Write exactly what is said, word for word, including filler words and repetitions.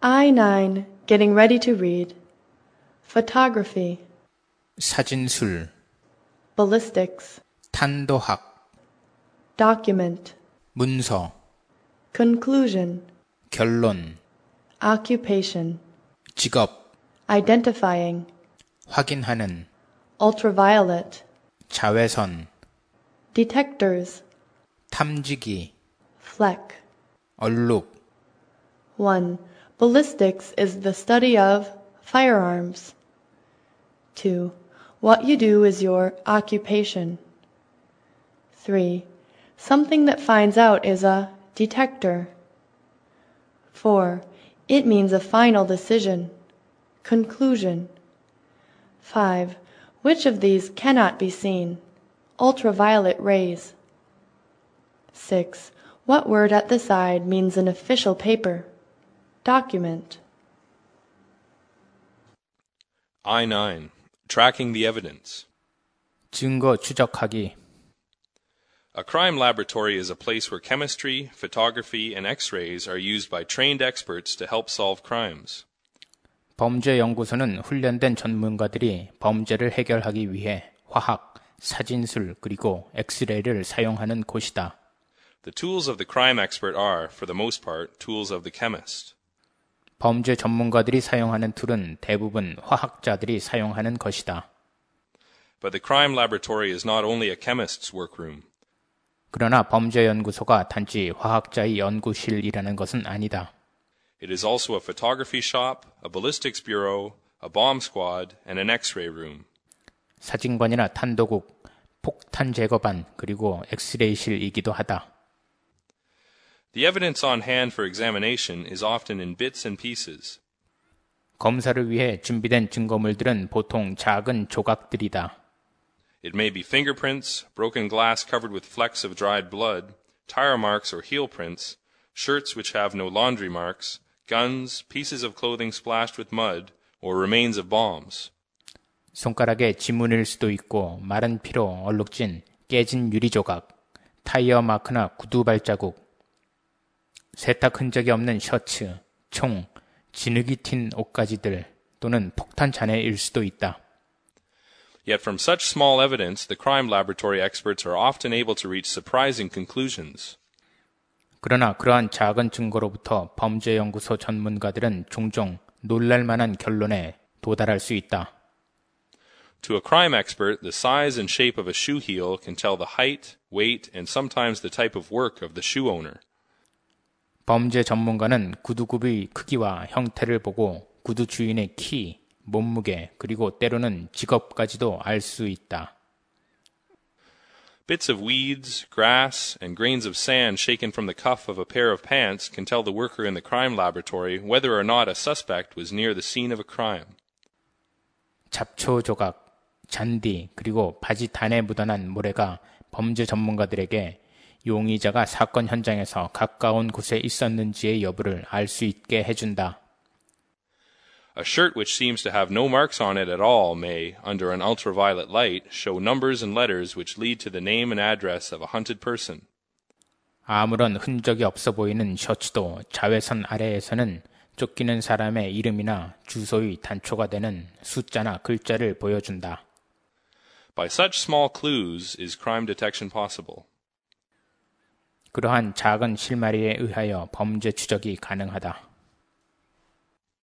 I nine. Getting ready to read. Photography. 사진술, Ballistics. 탄도학, Document. 문서, Conclusion. 결론, Occupation. 직업, Identifying. 확인하는, Ultraviolet. 자외선, Detectors. 탐지기, Fleck. 얼룩, one. Ballistics is the study of firearms. two. What you do is your occupation. three. Something that finds out is a detector. four. It means a final decision. Conclusion. five. Which of these cannot be seen? Ultraviolet rays. six. What word at the side means an official paper? Document. I nine. Tracking the evidence. 증거 추적하기, A crime laboratory is a place where chemistry, photography, and X-rays are used by trained experts to help solve crimes. 범죄 연구소는 훈련된 전문가들이 범죄를 해결하기 위해 화학, 사진술 그리고 엑스레이를 사용하는 곳이다. The tools of the crime expert are, for the most part, tools of the chemist. 범죄 전문가들이 사용하는 툴은 대부분 화학자들이 사용하는 것이다. But the crime laboratory is not only a chemist's workroom. 그러나 범죄 연구소가 단지 화학자의 연구실이라는 것은 아니다. It is also a photography shop, a ballistics bureau, a bomb squad, and an X-ray room. 사진관이나 탄도국, 폭탄 제거반, 그리고 엑스레이실이기도 하다. The evidence on hand for examination is often in bits and pieces. 검사를 위해 준비된 증거물들은 보통 작은 조각들이다. It may be fingerprints, broken glass covered with flecks of dried blood, tire marks or heel prints, shirts which have no laundry marks, guns, pieces of clothing splashed with mud, or remains of bombs. 손가락에 지문일 수도 있고 마른 피로 얼룩진 깨진 유리 조각, 타이어 마크나 구두 발자국, 세탁 흔적이 없는 셔츠, 총, 진흙이 튄 옷가지들 또는 폭탄 잔해일 수도 있다. Yet from such small evidence, the crime laboratory experts are often able to reach surprising conclusions. 그러나 그러한 작은 증거로부터 범죄연구소 전문가들은 종종 놀랄만한 결론에 도달할 수 있다. To a crime expert, the size and shape of a shoe heel can tell the height, weight, and sometimes the type of work of the shoe owner. 범죄 전문가는 구두굽의 크기와 형태를 보고 구두 주인의 키, 몸무게, 그리고 때로는 직업까지도 알 수 있다. Bits of weeds, grass, and grains of sand shaken from the cuff of a pair of pants can tell the worker in the crime laboratory whether or not a suspect was near the scene of a crime. 잡초 조각, 잔디, 그리고 바지 단에 묻어난 모래가 범죄 전문가들에게 용의자가 사건 현장에서 가까운 곳에 있었는지의 여부를 알 수 있게 해준다. A shirt which seems to have no marks on it at all may, under an ultraviolet light, show numbers and letters which lead to the name and address of a hunted person. 아무런 흔적이 없어 보이는 셔츠도 자외선 아래에서는 쫓기는 사람의 이름이나 주소의 단초가 되는 숫자나 글자를 보여준다. By such small clues is crime detection possible. 그러한 작은 실마리에 의하여 범죄 추적이 가능하다.